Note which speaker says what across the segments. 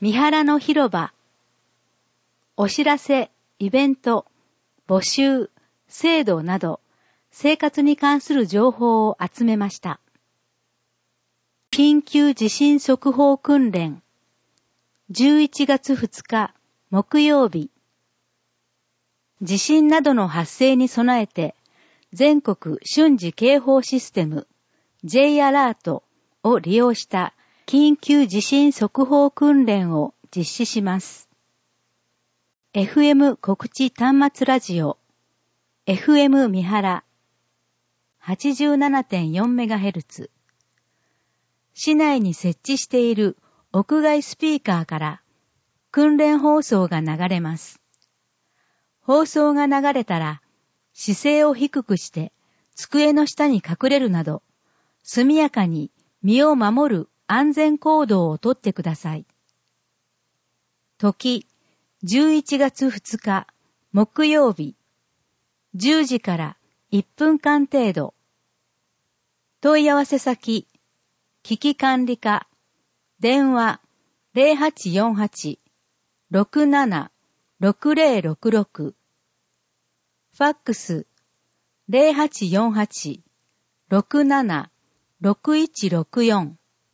Speaker 1: 三原の広場。お知らせ、イベント、募集、制度など、生活に関する情報を集めました。緊急地震速報訓練。11月2日、木曜日。地震などの発生に備えて、全国瞬時警報システム J アラートを利用した緊急地震速報訓練を実施します。FM 告知端末ラジオ FM 三原 87.4MHz 市内に設置している屋外スピーカーから訓練放送が流れます。放送が流れたら姿勢を低くして机の下に隠れるなど速やかに身を守る安全行動をとってください。時11月2日木曜日10時から1分間程度。問い合わせ先危機管理課電話 0848-67-6066 ファックス 0848-67-6164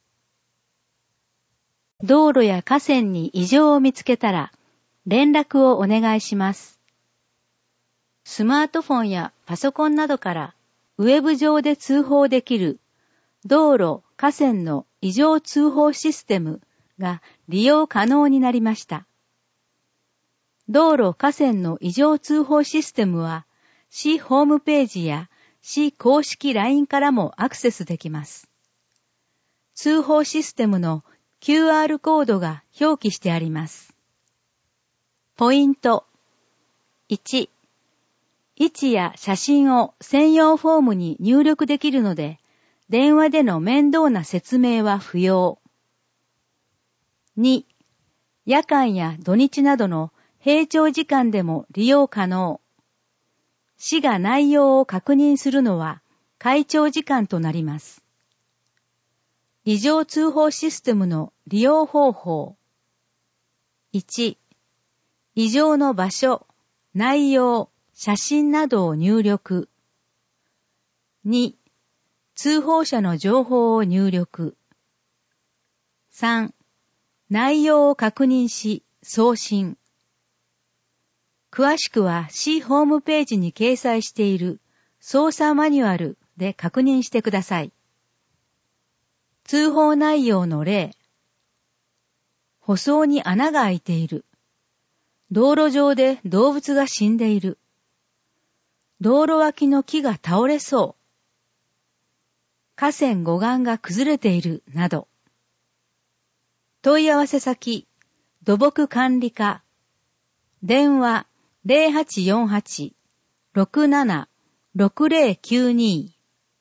Speaker 1: 道路や河川に異常を見つけたら連絡をお願いします。スマートフォンやパソコンなどからウェブ上で通報できる道路・河川の異常通報システムが利用可能になりました。道路・河川の異常通報システムは市ホームページや市公式 LINE からもアクセスできます。通報システムの QR コードが表記してあります。ポイント。1、位置や写真を専用フォームに入力できるので、電話での面倒な説明は不要。2、夜間や土日などの閉庁時間でも利用可能。市が内容を確認するのは開庁時間となります。異常通報システムの利用方法。1、異常の場所、内容、写真などを入力。2、通報者の情報を入力。3、内容を確認し送信。詳しくは市ホームページに掲載している操作マニュアルで確認してください。通報内容の例。舗装に穴が開いている。道路上で動物が死んでいる。道路脇の木が倒れそう。河川護岸が崩れているなど。問い合わせ先、土木管理課。電話 0848-67-6092。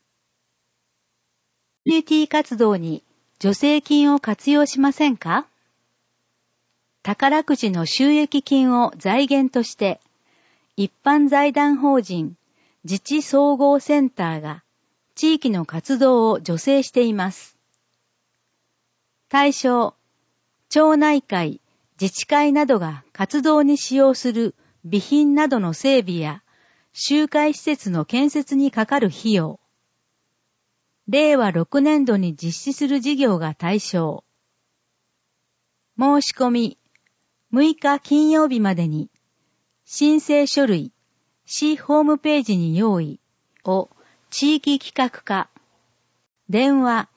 Speaker 1: コミュニティ活動に助成金を活用しませんか？宝くじの収益金を財源として、一般財団法人自治総合センターが地域の活動を助成しています。対象、町内会、自治会などが活動に使用する備品などの整備や集会施設の建設にかかる費用。令和6年度に実施する事業が対象。申し込み、6日金曜日までに申請書類、市ホームページに用意を地域企画課。電話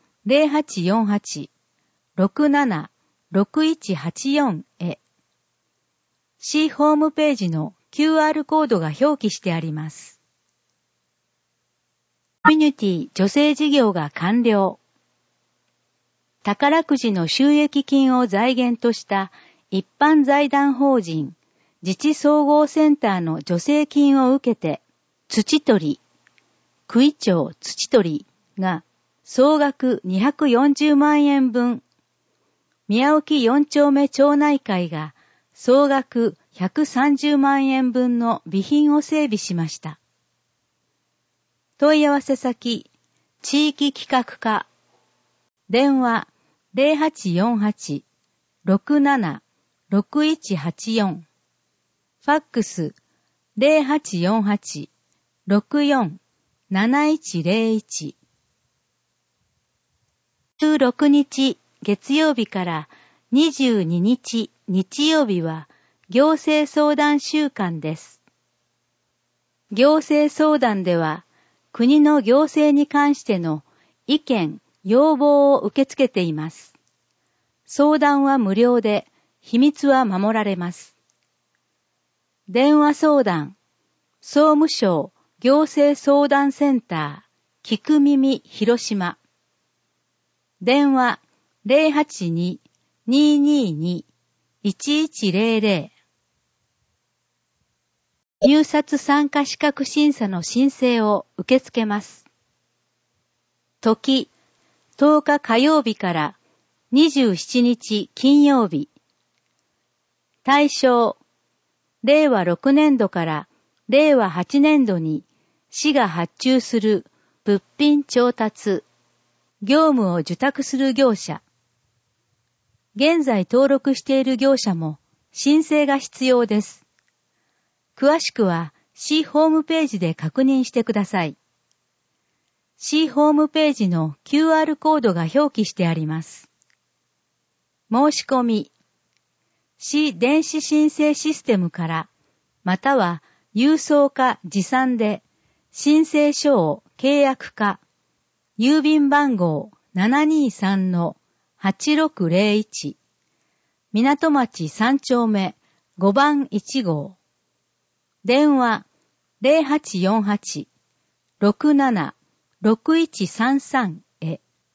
Speaker 1: 0848-67-6184 へ。市ホームページの QR コードが表記してあります。コミュニティ助成事業が完了。宝くじの収益金を財源とした一般財団法人自治総合センターの助成金を受けて、土取、区井町土取が総額240万円分、宮沖4丁目町内会が総額130万円分の備品を整備しました。問い合わせ先、地域企画課。電話 07-6184。ファックス 0848-64-7101。16日月曜日から22日日曜日は行政相談週間です。行政相談では国の行政に関しての意見、要望を受け付けています。相談は無料で秘密は守られます。電話相談、総務省行政相談センター、聞く耳広島。電話082-222-1100。入札参加資格審査の申請を受け付けます。時、10日火曜日から27日金曜日。対象、令和6年度から令和8年度に市が発注する物品調達、業務を受託する業者。現在登録している業者も申請が必要です。詳しくは市ホームページで確認してください。市ホームページの QR コードが表記してあります。申し込み、市電子申請システムから、または郵送か持参で申請書を契約か、郵便番号 723-8601 港町3丁目5番1号電話 0848-67-6133 へ。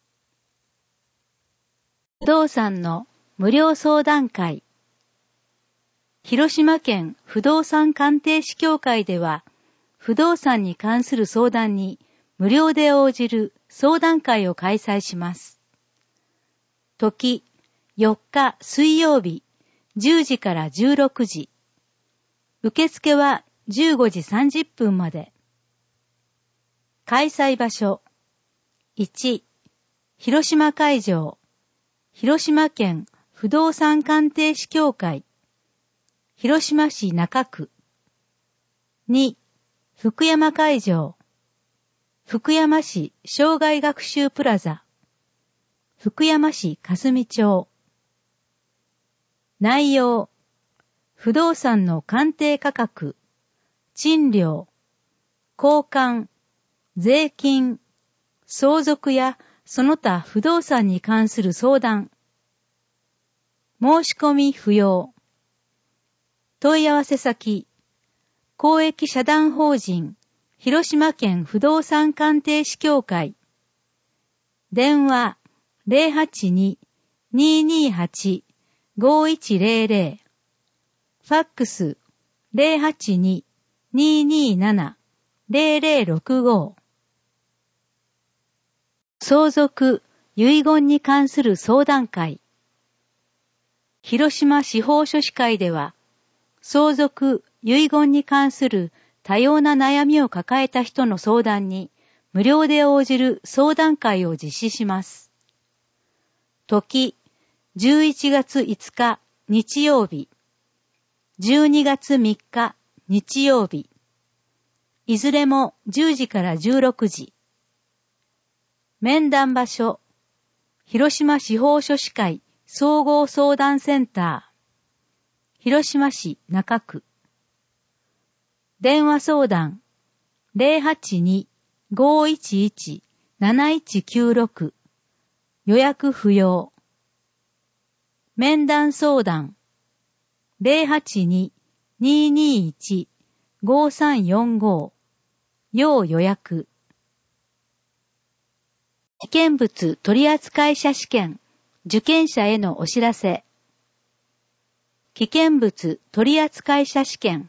Speaker 1: 不動産の無料相談会。広島県不動産鑑定士協会では、不動産に関する相談に無料で応じる相談会を開催します。時、4日水曜日、10時から16時。受付は15時30分まで。開催場所。1、広島会場。広島県不動産鑑定士協会。広島市中区。2、福山会場。福山市生涯学習プラザ。福山市霞町。内容。不動産の鑑定価格、賃料、交換、税金、相続やその他不動産に関する相談。申し込み不要。問い合わせ先、公益社団法人広島県不動産鑑定士協会。電話082-228-5100。ファックス 082-227-0065。相続、遺言に関する相談会。広島司法書士会では、相続、遺言に関する多様な悩みを抱えた人の相談に無料で応じる相談会を実施します。時、11月5日日曜日。12月3日日曜日。いずれも10時から16時。面談場所。広島司法書士会総合相談センター。広島市中区。電話相談。082-511-7196。予約不要。面談相談。082-221-5345。要予約。危険物取扱者試験、受験者へのお知らせ。危険物取扱者試験。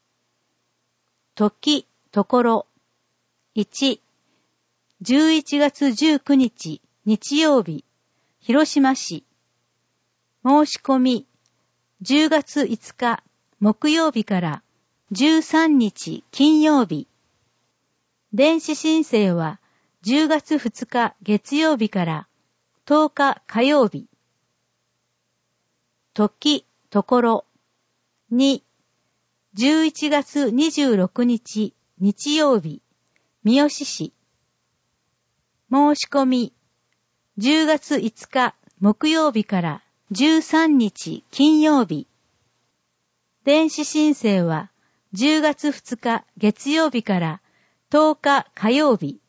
Speaker 1: 時、ところ。1、11月19日、日曜日、広島市。申し込み。10月5日木曜日から13日金曜日。電子申請は10月2日月曜日から10日火曜日。 時、ところ。2、11月26日、日曜日、三好市。申し込み、10月5日、木曜日から13日、金曜日。電子申請は、10月2日、月曜日から10日、火曜日。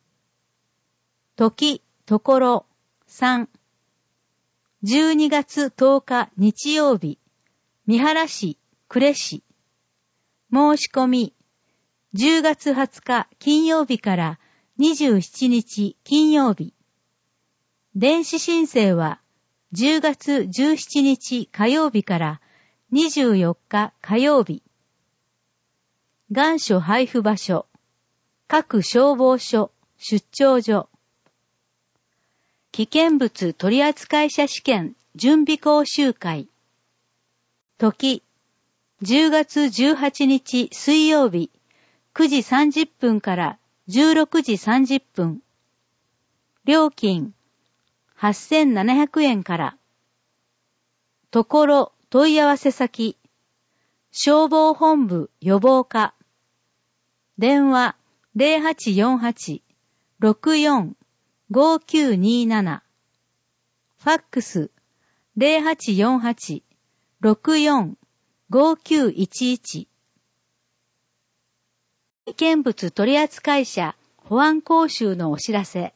Speaker 1: 時、ところ、3、12月10日日曜日、三原市、呉市。申し込み、10月20日金曜日から27日金曜日。電子申請は、10月17日火曜日から24日火曜日。願書配布場所、各消防署、出張所。危険物取扱者試験準備講習会。時、10月18日水曜日、9時30分から16時30分。料金、8700円から。ところ、問い合わせ先、消防本部予防課。電話、0848-64-5927。ファックス、0848-64-5911。危険物取扱者保安講習のお知らせ。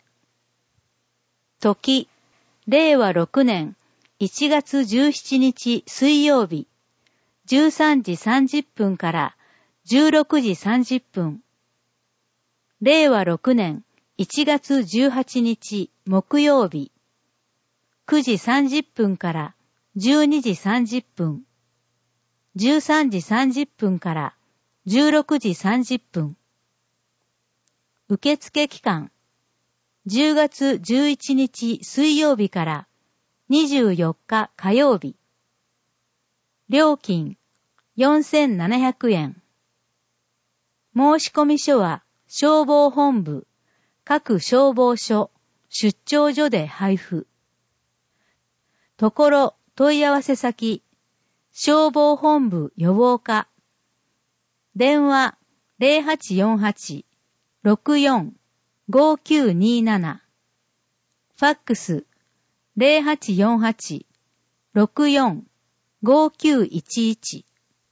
Speaker 1: 時、令和6年1月17日水曜日、13時30分から16時30分。令和6年1月18日木曜日、9時30分から12時30分。13時30分から16時30分。受付期間、10月11日水曜日から24日火曜日。料金、4700円。申込書は消防本部、各消防署、出張所で配布。ところ、問い合わせ先、消防本部予防課。電話、0848-64-5927。ファックス、0848-64-5911。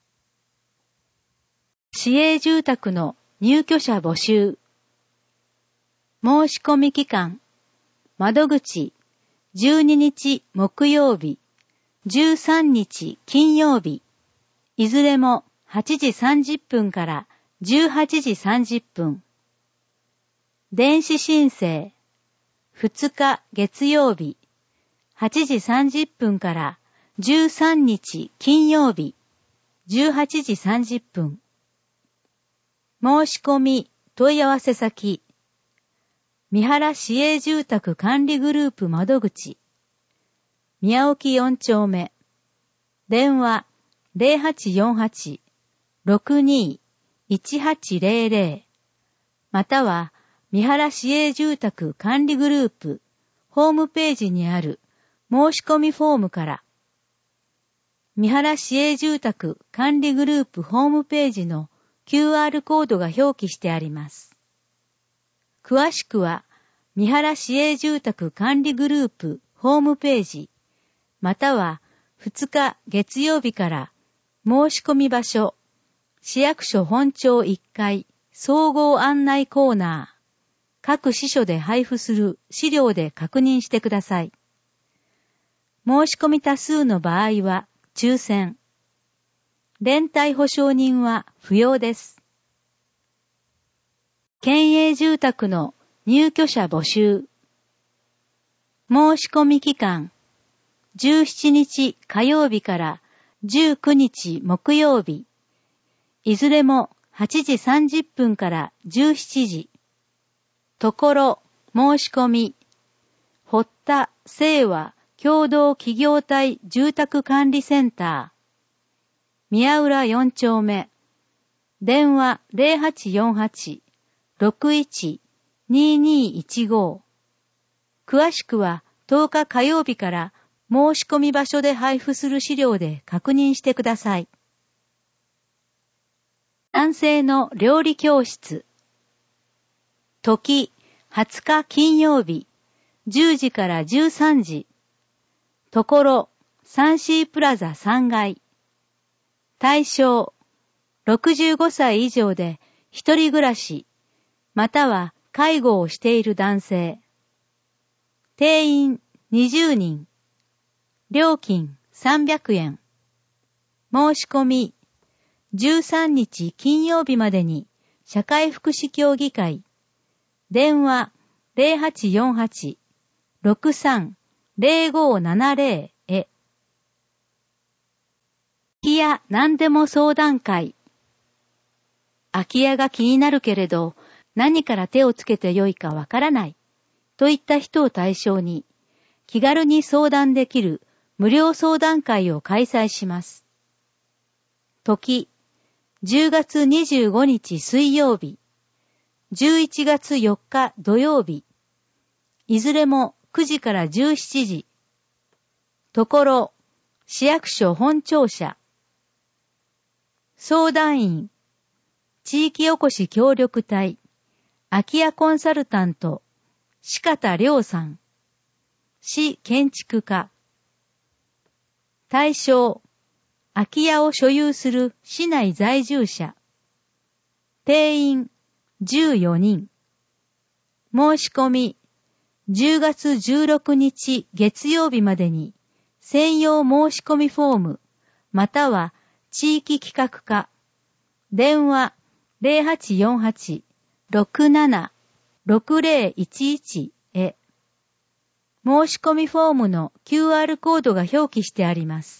Speaker 1: 市営住宅の入居者募集。申し込み期間、窓口、12日木曜日、13日金曜日、いずれも8時30分から18時30分。電子申請、2日月曜日、8時30分から13日金曜日、18時30分。申し込み、問い合わせ先、三原市営住宅管理グループ窓口、宮沖4丁目、電話0848-62-1800、または三原市営住宅管理グループホームページにある申し込みフォームから、三原市営住宅管理グループホームページの QR コードが表記してあります。詳しくは、三原市営住宅管理グループホームページ、または2日月曜日から申し込み場所、市役所本庁1階総合案内コーナー、各支所で配布する資料で確認してください。申し込み多数の場合は抽選。連帯保証人は不要です。県営住宅の入居者募集。申し込み期間、17日火曜日から19日木曜日、いずれも8時30分から17時。ところ、申し込み、堀田清和共同企業体住宅管理センター、宮浦4丁目、電話0848-61-2215。詳しくは10日火曜日から申し込み場所で配布する資料で確認してください。男性の料理教室。時、20日金曜日、10時から13時。ところ、サンシープラザ3階。対象、65歳以上で一人暮らし、または介護をしている男性。定員20人。料金300円。申し込み、13日金曜日までに社会福祉協議会。電話0848-63-0570へ。空き家何でも相談会。空き家が気になるけれど何から手をつけてよいかわからないといった人を対象に気軽に相談できる無料相談会を開催します。時、10月25日水曜日、11月4日土曜日、いずれも9時から17時。ところ、市役所本庁舎。相談員、地域おこし協力隊、空き家コンサルタント、四方亮さん。市建築課。対象、空き家を所有する市内在住者。定員14人。申し込み、10月16日月曜日までに専用申し込みフォーム、または地域企画課、電話0848-67-6011へ。申し込みフォームの QR コードが表記してあります。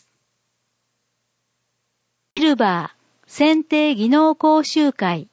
Speaker 1: シルバー選定技能講習会。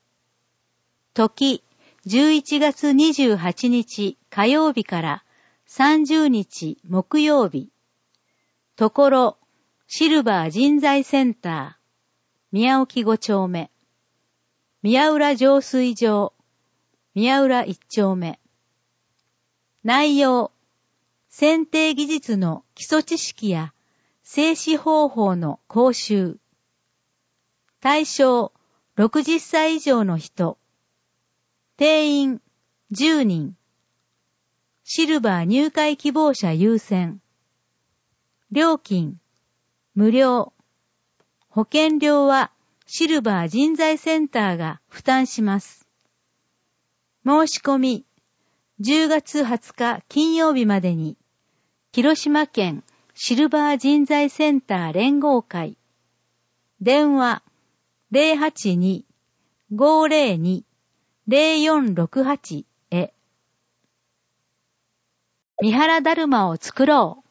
Speaker 1: 時、11月28日火曜日から30日木曜日。ところ、シルバー人材センター、宮沖5丁目。宮浦浄水場、宮浦1丁目。内容、選定技術の基礎知識や製紙方法の講習。対象、60歳以上の人。定員、10人。シルバー入会希望者優先。料金、無料。保険料はシルバー人材センターが負担します。申し込み、10月20日金曜日までに、広島県シルバー人材センター連合会。電話082-502-0468へ。三原だるまを作ろう。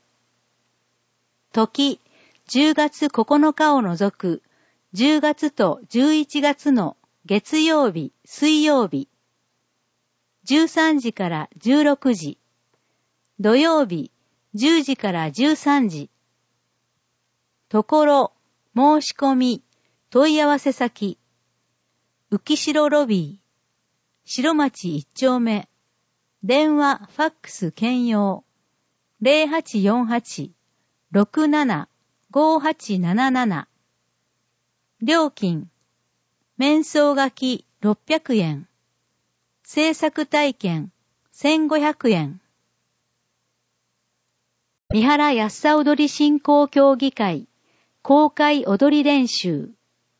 Speaker 1: 時、10月9日を除く10月と11月の月曜日、水曜日。13時から16時。土曜日、10時から13時。ところ、申し込み、問い合わせ先。浮城ロビー。白町1丁目。電話、ファックス兼用。0848-67-5877。料金。面相書き600円。制作体験1500円。三原安さ踊り振興協議会公開踊り練習。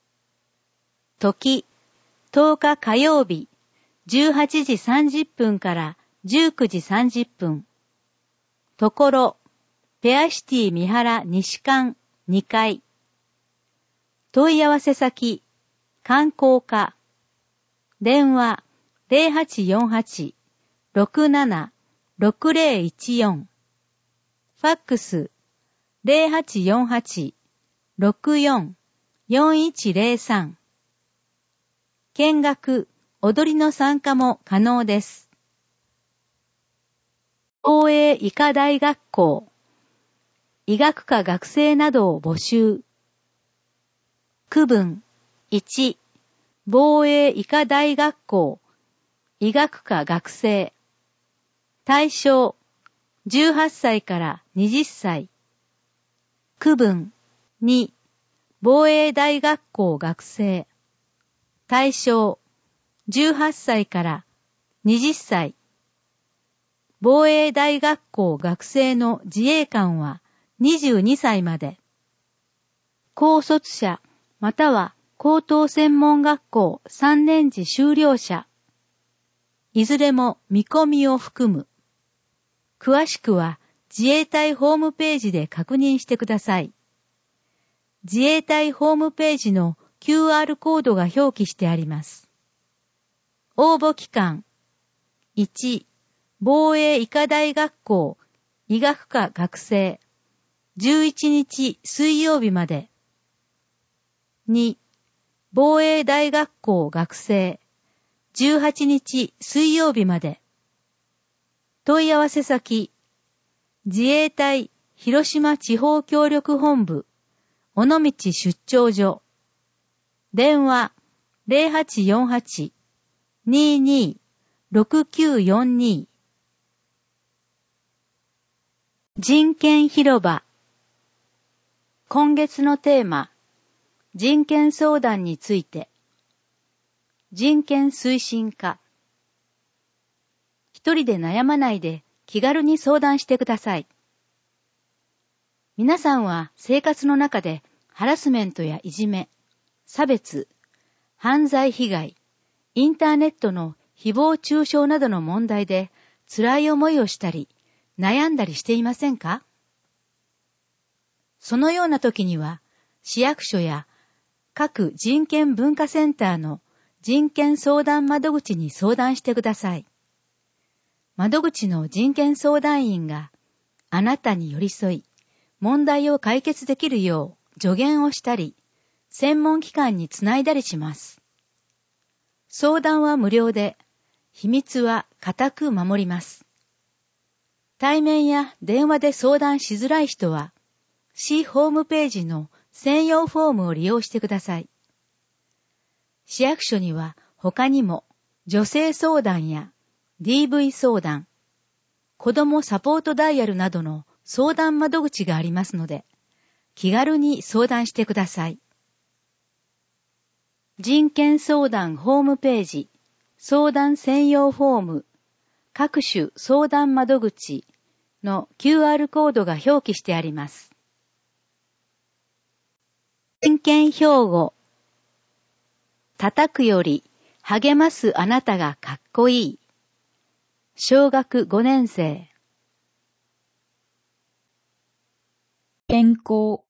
Speaker 1: 時、10日火曜日、18時30分から19時30分。ところ、ペアシティ三原西館2階。問い合わせ先、観光課。電話0848-67-6014。ファックス0848-64-4103。見学、踊りの参加も可能です。東映医科大学校、医学科学生などを募集。区分1、防衛医科大学校、医学科学生。対象、 18歳から20歳。区分2、防衛大学校学生。対象、18歳から20歳。防衛大学校学生の自衛官は22歳まで。高卒者または高等専門学校3年次修了者。いずれも見込みを含む。詳しくは自衛隊ホームページで確認してください。自衛隊ホームページの QR コードが表記してあります。応募期間1、防衛医科大学校医学科学生11日水曜日まで。2、防衛大学校学生18日水曜日まで。問い合わせ先、自衛隊広島地方協力本部尾道出張所。電話0848-22-6942。人権広場。今月のテーマ、人権相談について。人権推進課。一人で悩まないで気軽に相談してください。皆さんは生活の中でハラスメントやいじめ、差別、犯罪被害、インターネットの誹謗中傷などの問題で辛い思いをしたり、悩んだりしていませんか？そのような時には、市役所や各人権文化センターの人権相談窓口に相談してください。窓口の人権相談員があなたに寄り添い、問題を解決できるよう助言をしたり、専門機関につないだりします。相談は無料で、秘密は固く守ります。対面や電話で相談しづらい人は、市ホームページの専用フォームを利用してください。市役所には他にも女性相談や DV 相談、子どもサポートダイヤルなどの相談窓口がありますので、気軽に相談してください。人権相談ホームページ、相談専用フォーム、各種相談窓口の QR コードが表記してあります。人権標語。叩くより励ますあなたがかっこいい。小学5年生。
Speaker 2: 健康。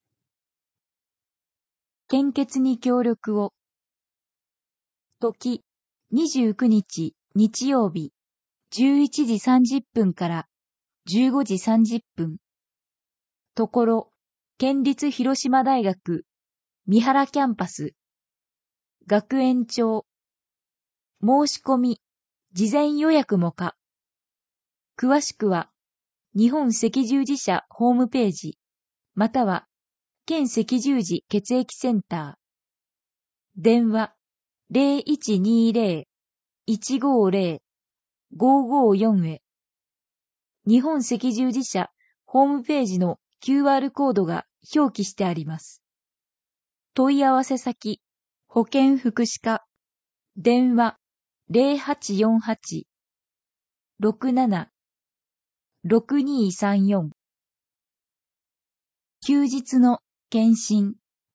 Speaker 2: 献血に協力を。時、29日日曜日、11時30分から15時30分。ところ、県立広島大学、三原キャンパス。学園長。申し込み、事前予約も可。詳しくは、日本赤十字社ホームページ、または、県赤十字血液センター。電話、0120-150-554へ。日本赤十字社ホームページの QR コードが表記してあります。問い合わせ先、保健福祉課。電話、0848-67-6234。休日の検診。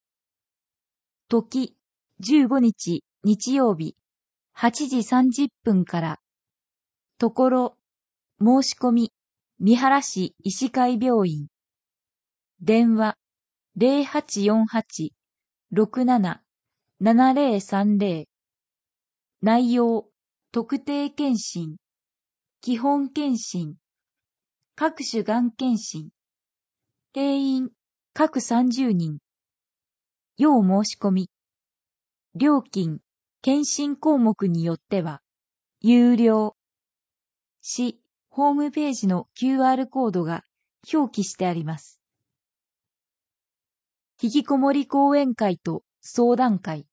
Speaker 2: 時、15日日曜日、8時30分から。ところ、申し込み、三原市医師会病院。電話、0848-67-7030。内容、特定検診、基本検診、各種がん検診。定員、各30人。要申し込み。料金、検診項目によっては、有料。市、ホームページの QR コードが表記してあります。引きこもり講演会と相談会。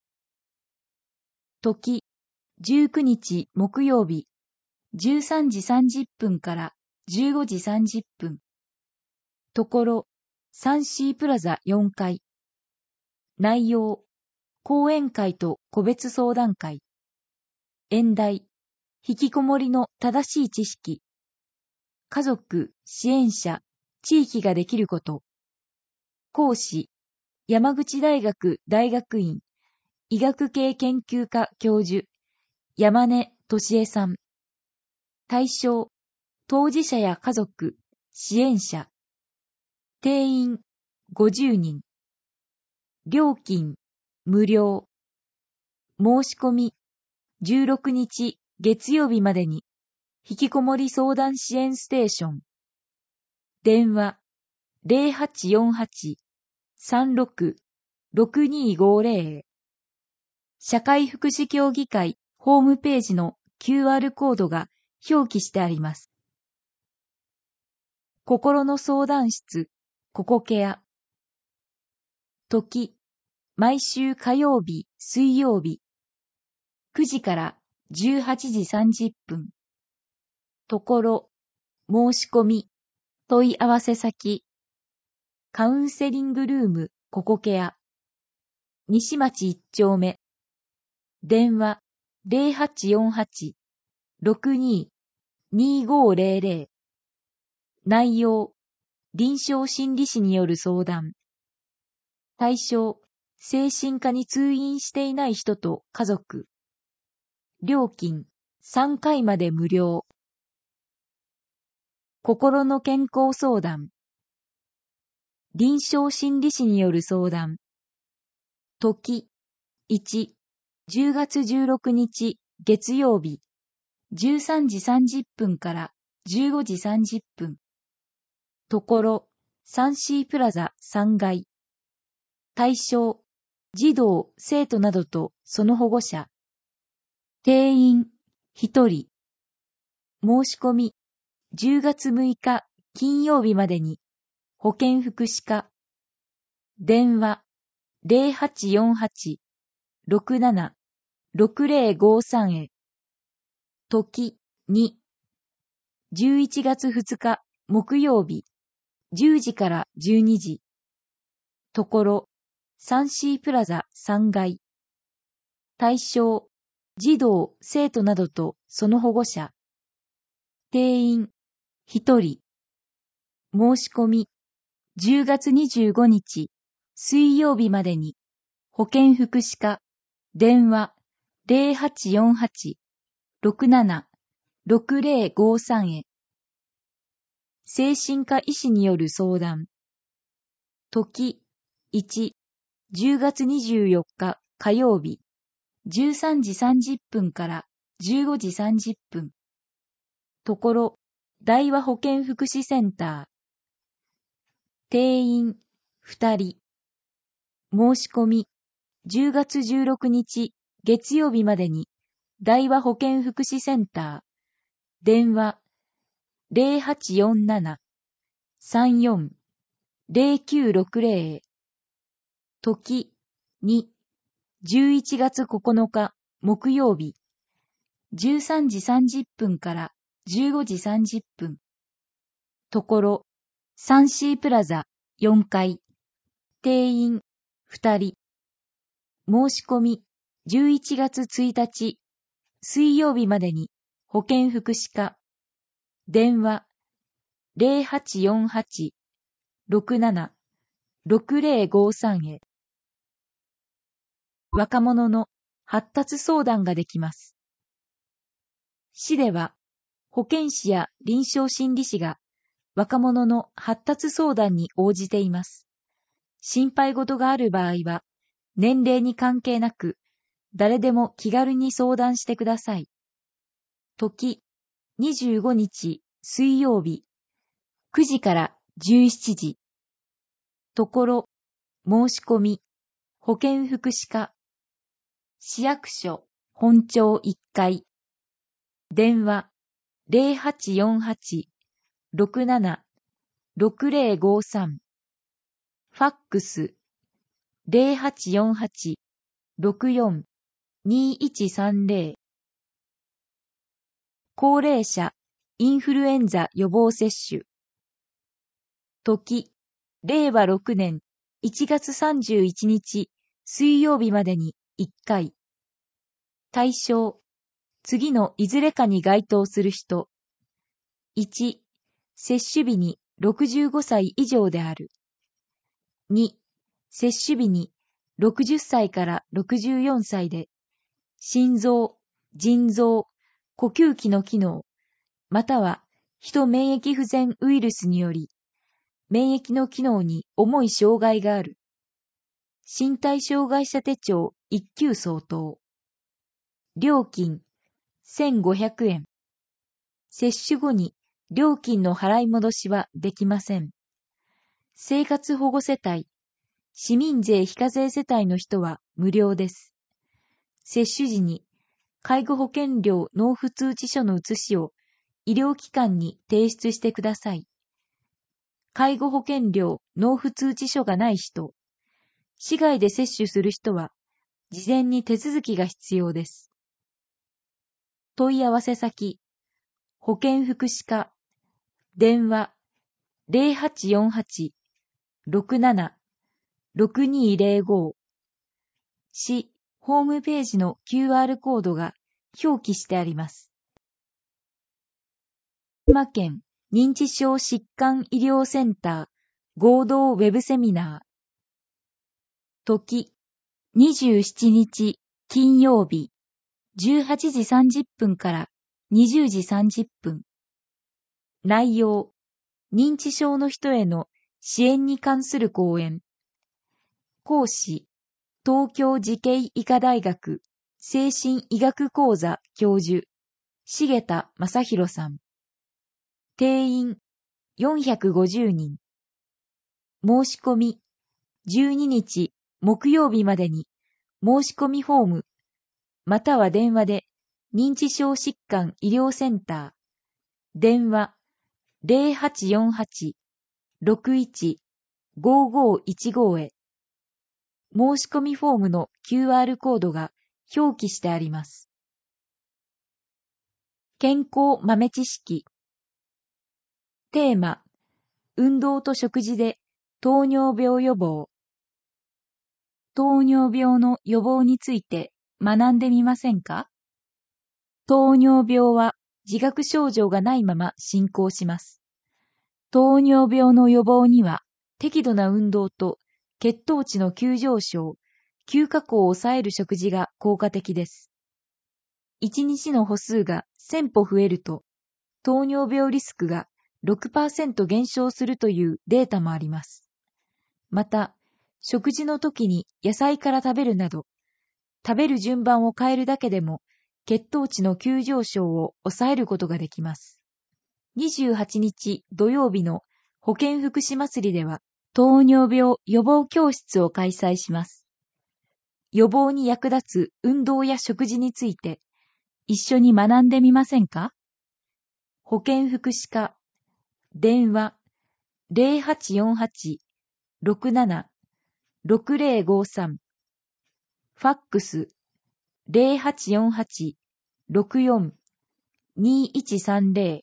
Speaker 2: 時、19日木曜日、13時30分から 15時30分。ところ、3C プラザ4階。内容、講演会と個別相談会。演題、引きこもりの正しい知識。家族、支援者、地域ができること。講師、山口大学大学院、医学系研究科教授、山根俊恵さん。対象、当事者や家族、支援者。定員、50人。料金、無料。申し込み、16日月曜日までに、引きこもり相談支援ステーション。電話、0848-36-6250。社会福祉協議会ホームページの QR コードが表記してあります。心の相談室、ココケア。時、毎週火曜日、水曜日。9時から18時30分。ところ、申し込み、問い合わせ先。カウンセリングルーム、ココケア。西町1丁目。電話、0848-62-2500。内容、臨床心理士による相談。対象、精神科に通院していない人と家族。料金、3回まで無料。心の健康相談。臨床心理士による相談。時、1、10月16日月曜日、13時30分から15時30分。ところ、3C プラザ3階。対象、児童、生徒などとその保護者。定員、1人。申し込み、10月6日金曜日までに、保健福祉課。電話、0848-67-6053へ。時、2、11月2日木曜日、10時から12時。ところ、3C プラザ3階。対象、児童、生徒などとその保護者。定員、1人。申し込み、10月25日、水曜日までに、保健福祉課、電話、0848-67-6053へ。精神科医師による相談。時、1、10月24日火曜日、13時30分から15時30分。ところ、大和保健福祉センター。定員、2人。申し込み、10月16日月曜日までに、大和保健福祉センター。電話、0847-34-0960。時、2、11月9日木曜日、13時30分から15時30分。ところ、3C プラザ4階。定員2人。申し込み11月1日水曜日までに保健福祉課。電話0848-67-6053へ。若者の発達相談ができます。市では保健師や臨床心理士が若者の発達相談に応じています。心配事がある場合は、年齢に関係なく、誰でも気軽に相談してください。時、25日水曜日、9時から17時。ところ、申し込み、保健福祉課。市役所、本町1階。電話、0848-67-6053。ファックス、0848-64-2130。高齢者、 インフルエンザ予防接種。時、令和6年1月31日水曜日までに1回。対象、次のいずれかに該当する人。1、接種日に65歳以上である。2、接種日に60歳から64歳で、心臓、腎臓、呼吸器の機能、またはヒト免疫不全ウイルスにより、免疫の機能に重い障害がある。身体障害者手帳1級相当。料金、1500円。接種後に料金の払い戻しはできません。生活保護世帯、市民税非課税世帯の人は無料です。接種時に介護保険料納付通知書の写しを医療機関に提出してください。介護保険料納付通知書がない人、市外で接種する人は事前に手続きが必要です。問い合わせ先、保健福祉課、電話 0848-67-6205。市ホームページの QR コードが表記してあります。群馬県認知症疾患医療センター合同ウェブセミナー。時、27日金曜日、18時30分から20時30分。内容、認知症の人への支援に関する講演。講師、東京慈恵医科大学精神医学講座教授、重田正宏さん。定員、450人。申し込み、12日木曜日までに申し込みフォーム、または電話で認知症疾患医療センター、電話 0848-61-5515 へ。申し込みフォームの QR コードが表記してあります。健康豆知識。テーマ、運動と食事で糖尿病予防。糖尿病の予防について学んでみませんか？糖尿病は自覚症状がないまま進行します。糖尿病の予防には適度な運動と血糖値の急上昇、急下降を抑える食事が効果的です。1日の歩数が1000歩増えると、糖尿病リスクが 6% 減少するというデータもあります。また、食事の時に野菜から食べるなど、食べる順番を変えるだけでも、血糖値の急上昇を抑えることができます。28日土曜日の保健福祉祭りでは、糖尿病予防教室を開催します。予防に役立つ運動や食事について、一緒に学んでみませんか？保健福祉課、電話 0848-67-6053。ファックス 0848-64-2130。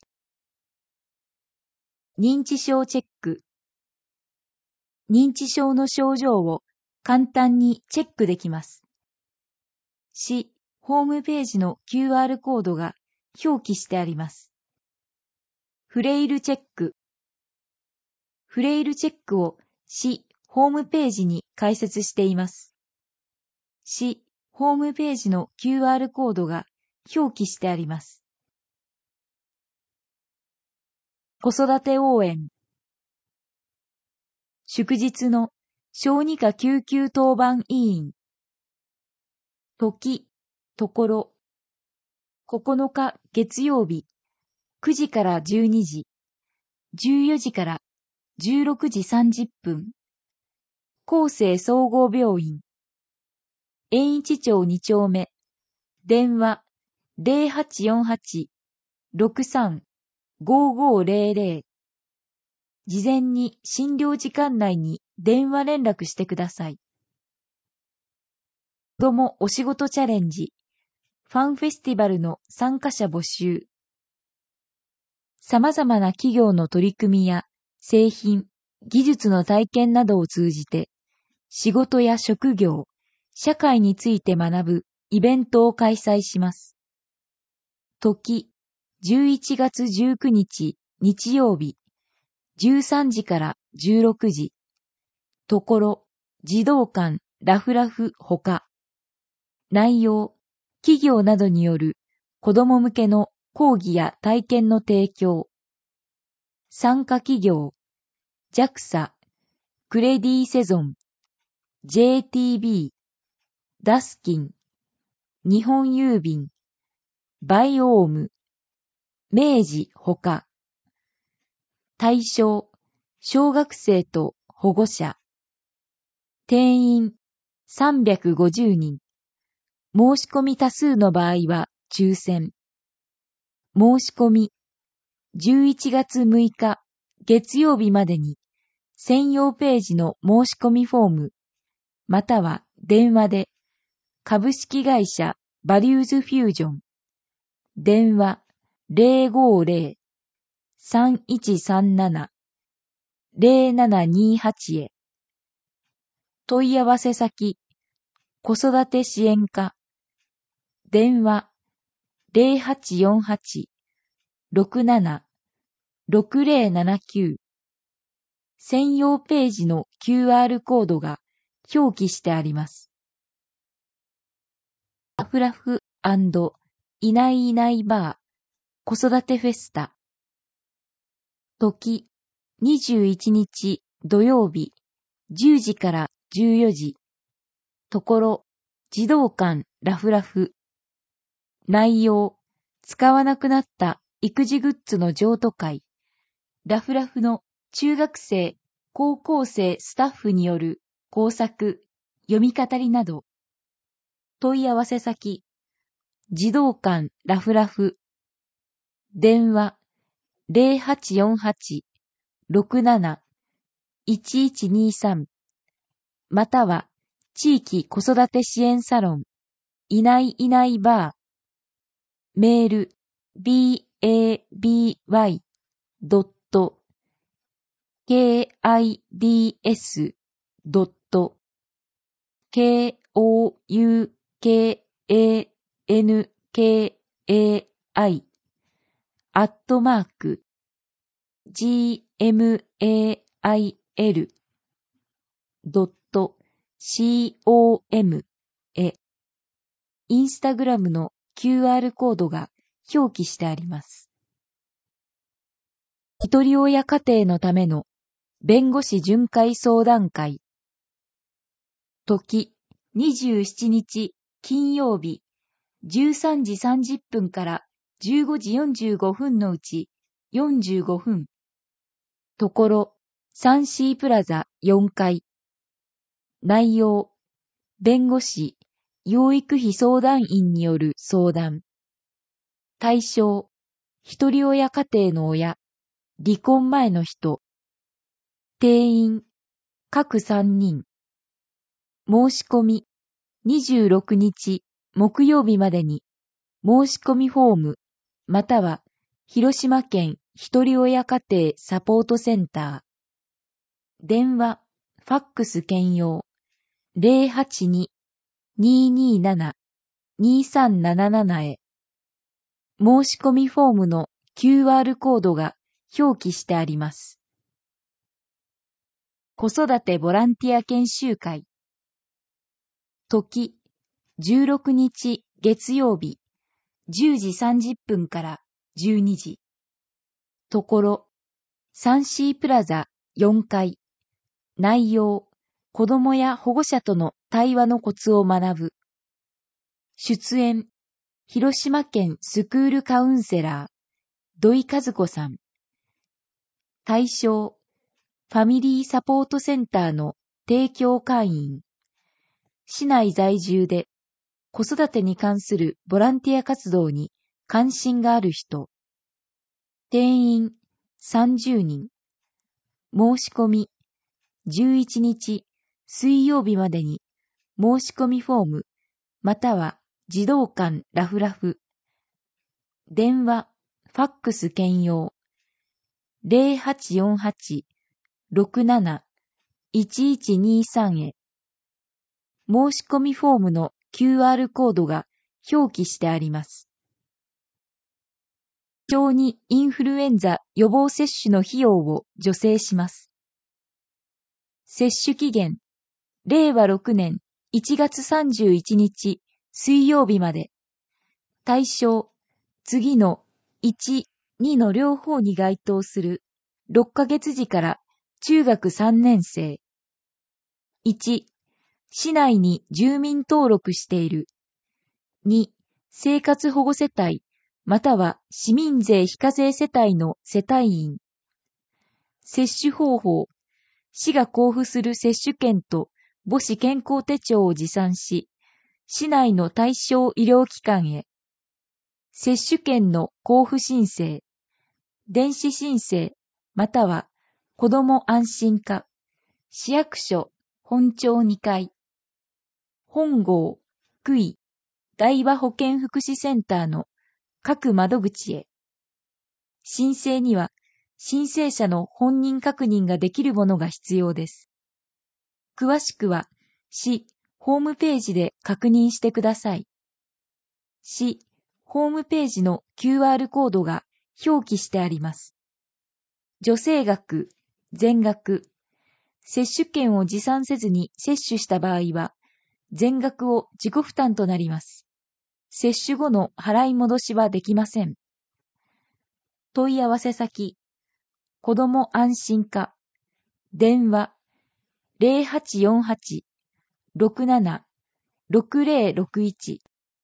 Speaker 2: 認知症チェック。認知症の症状を簡単にチェックできます。市ホームページの QR コードが表記してあります。フレイルチェック。フレイルチェックを市ホームページに開設しています。市ホームページの QR コードが表記してあります。子育て応援。祝日の小児科救急当番委員。時、ところ。9日月曜日、9時から12時、14時から16時30分。厚生総合病院。延一町2丁目。電話0848-63-5500。事前に診療時間内に電話連絡してください。子どもお仕事チャレンジ、ファンフェスティバルの参加者募集。 様々な企業の取り組みや製品、技術の体験などを通じて、仕事や職業、社会について学ぶイベントを開催します。時、11月19日日曜日、13時から16時。ところ、児童館ラフラフほか。内容、企業などによる子ども向けの講義や体験の提供。参加企業、JAXA、クレディセゾン、JTB、ダスキン、日本郵便、バイオーム、明治ほか。対象、小学生と保護者。定員、350人。申し込み多数の場合は抽選。申し込み、11月6日月曜日までに専用ページの申し込みフォーム、または電話で株式会社バリューズフュージョン、電話 050-3137-0728 へ。問い合わせ先、子育て支援課、電話 0848-67-6079。専用ページの QR コードが表記してあります。ラフラフ&いないいないバー子育てフェスタ。時、21日土曜日、10時から14時。ところ、児童館ラフラフ。内容、使わなくなった育児グッズの譲渡会。ラフラフの中学生、高校生スタッフによる工作、読み語りなど。問い合わせ先、児童館ラフラフ。電話 0848-67-1123。または、地域子育て支援サロン、いないいないバー。メール、kidsKOUKANKAI@gmail.com へ。インスタグラムの QR コードが表記してあります。ひとり親家庭のための弁護士巡回相談会。時、27日金曜日、13時30分から15時45分のうち45分。ところ、3C プラザ4階。内容、弁護士、養育費相談員による相談。対象、ひとり親家庭の親、離婚前の人。定員、各3人。申し込み、26日木曜日までに、申し込みフォーム、または、広島県ひとり親家庭サポートセンター。電話、ファックス兼用、082-227-2377 へ。申し込みフォームの QR コードが表記してあります。子育てボランティア研修会。時、16日月曜日、10時30分から12時。ところ、3C プラザ4階。内容、子どもや保護者との対話のコツを学ぶ。出演、広島県スクールカウンセラー、土井和子さん。対象、ファミリーサポートセンターの提供会員。市内在住で子育てに関するボランティア活動に関心がある人。定員30人。申し込み、11日水曜日までに申し込みフォーム、または児童館ラフラフ。電話、ファックス兼用 0848-67-1123 へ。申し込みフォームの QR コードが表記してあります。小児インフルエンザ予防接種の費用を助成します。接種期限、令和6年1月31日水曜日まで。対象、次の1、2の両方に該当する6ヶ月時から中学3年生。1、市内に住民登録している。2、生活保護世帯、または市民税非課税世帯の世帯員。接種方法、市が交付する接種券と母子健康手帳を持参し、市内の対象医療機関へ。接種券の交付申請、電子申請、または子ども安心課、市役所本庁2階、本郷、区医、大和保健福祉センターの各窓口へ。申請には申請者の本人確認ができるものが必要です。詳しくは市ホームページで確認してください。市ホームページの QR コードが表記してあります。助成額、全額、接種券を持参せずに接種した場合は、全額を自己負担となります。接種後の払い戻しはできません。問い合わせ先、子ども安心課、電話、0848-67-6061。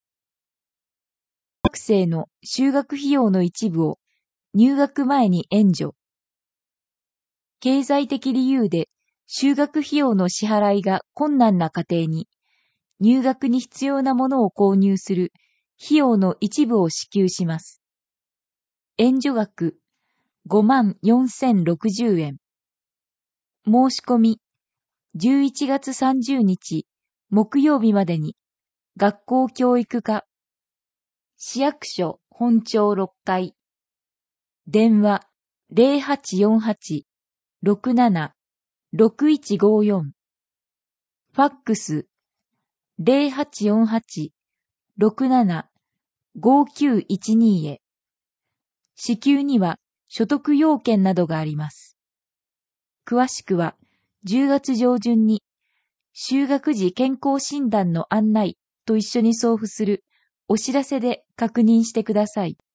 Speaker 2: 学生の修学費用の一部を入学前に援助。経済的理由で修学費用の支払いが困難な家庭に、入学に必要なものを購入する費用の一部を支給します。援助額54,060円。申し込み11月30日木曜日までに学校教育課市役所本庁6階電話 0848-67-6154 ファックス 0848-67-5912 へ。支給には所得要件などがあります。詳しくは10月上旬に就学時健康診断の案内と一緒に送付するお知らせで確認してください。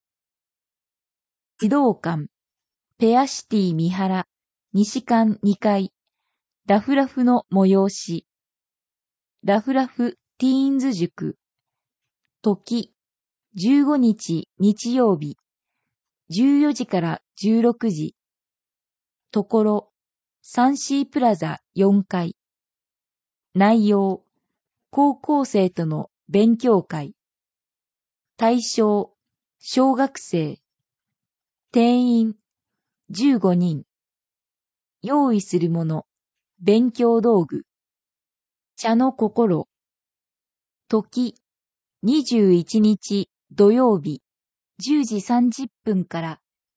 Speaker 2: 児童館、ペアシティ三原、西館2階、ラフラフの催し、ラフラフティーンズ塾、時、15日日曜日、14時から16時、ところ、3C プラザ4階、内容、高校生との勉強会、対象、小学生、定員、15人、用意するもの、勉強道具、茶の心、時、21日土曜日、10時30分から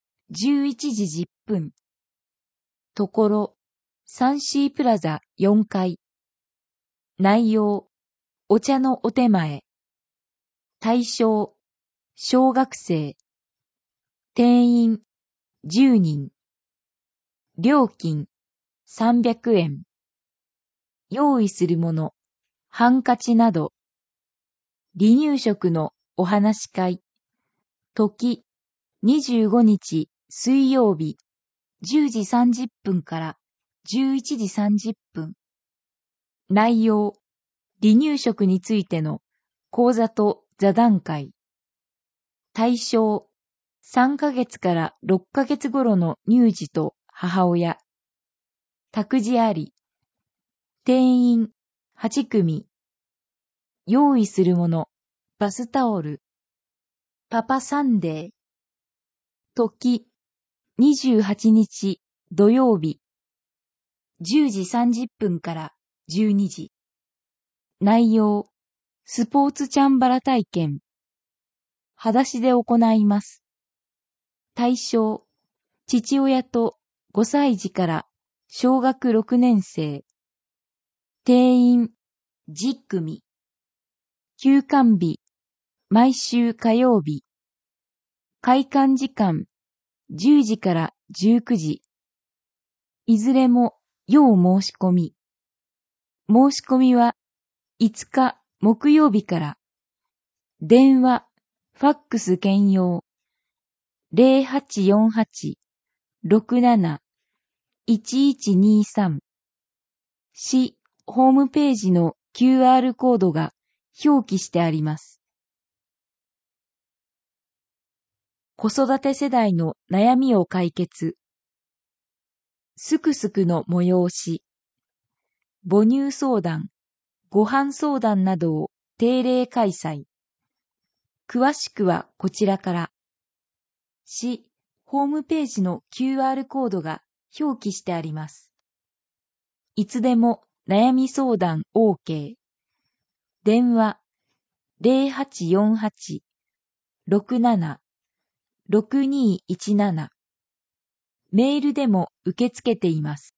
Speaker 2: 11時10分、ところ、3C プラザ4階、内容、お茶のお手前、対象、小学生、定員、10人、料金、300円、用意するもの、ハンカチなど、離乳食のお話し会、時、25日水曜日、10時30分から11時30分。内容、離乳食についての講座と座談会。対象、3ヶ月から6ヶ月頃の乳児と母親。託児あり。定員8組。用意するもの、バスタオル。パパサンデー。時、28日土曜日。10時30分から12時。内容、スポーツチャンバラ体験。裸足で行います。対象、 父親と5歳児から小学6年生。定員10組。休館日、毎週火曜日。開館時間10時から19時。いずれも要申し込み。申し込みは5日木曜日から。電話、ファックス兼用。0848-67-1123。市ホームページの QR コードが表記してあります。子育て世代の悩みを解決。すくすくの催し。母乳相談、ご飯相談などを定例開催。詳しくはこちらから。市ホームページの QR コードが表記してあります。いつでも悩み相談 OK。電話0848-67-6217。メールでも受け付けています。